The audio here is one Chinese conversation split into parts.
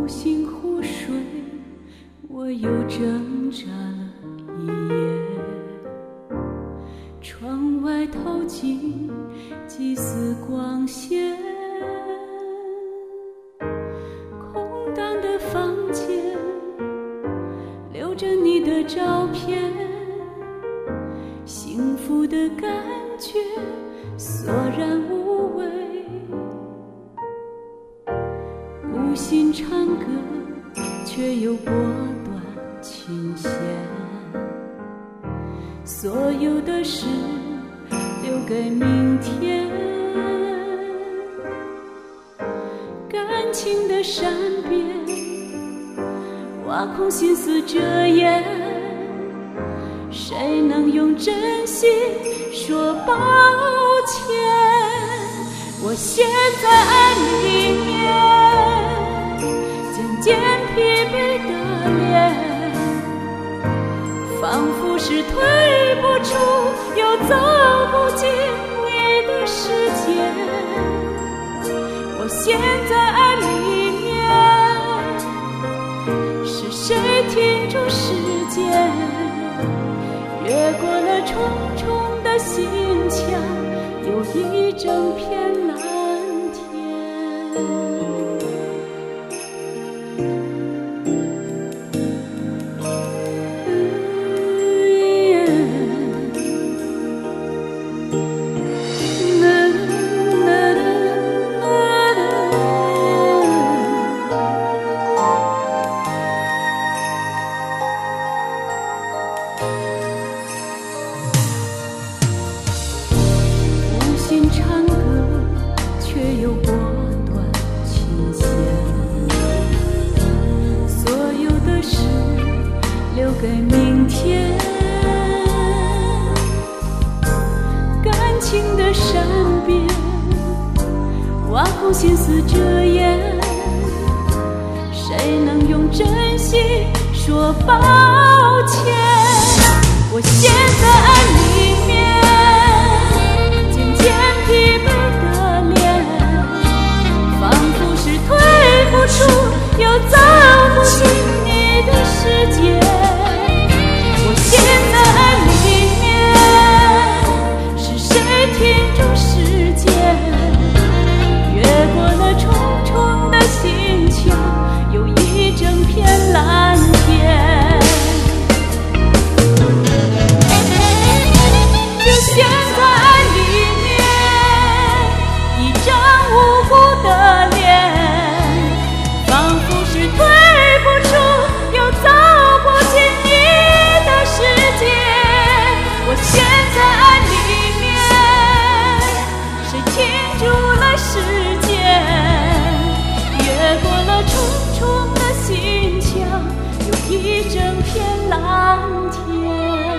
无心湖水，我又挣扎了一夜。窗外透进几丝光线，空荡的房间留着你的照片，幸福的感觉索然无味。无心唱歌，却又拨断琴弦，所有的事留给明天。感情的善变，挖空心思遮掩，谁能用真心说抱歉？我陷在爱里面，渐渐疲惫的脸，仿佛是退不出又走不进你的世界。我陷在爱里面，是谁停住时间，越过了重重的心墙，有一整片蓝天。唱歌却又拨断琴弦，所有的事留给明天。感情的善变，挖空心思遮掩，谁能用真心说抱歉？我陷在爱里面，疲惫的脸，仿佛是退不出又走不进你的世界。我陷在爱里面，是谁停住时间，越过了重重的心墙，有一整片蓝天。就陷在爱里面，无辜的脸，仿佛是退不出又走不进你的世界。我陷在爱里面，谁停住了时间，越过了重重的心墙，有一整片蓝天。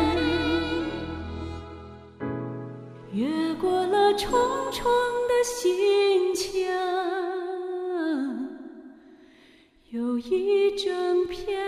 越过了重重的心墙，有一整片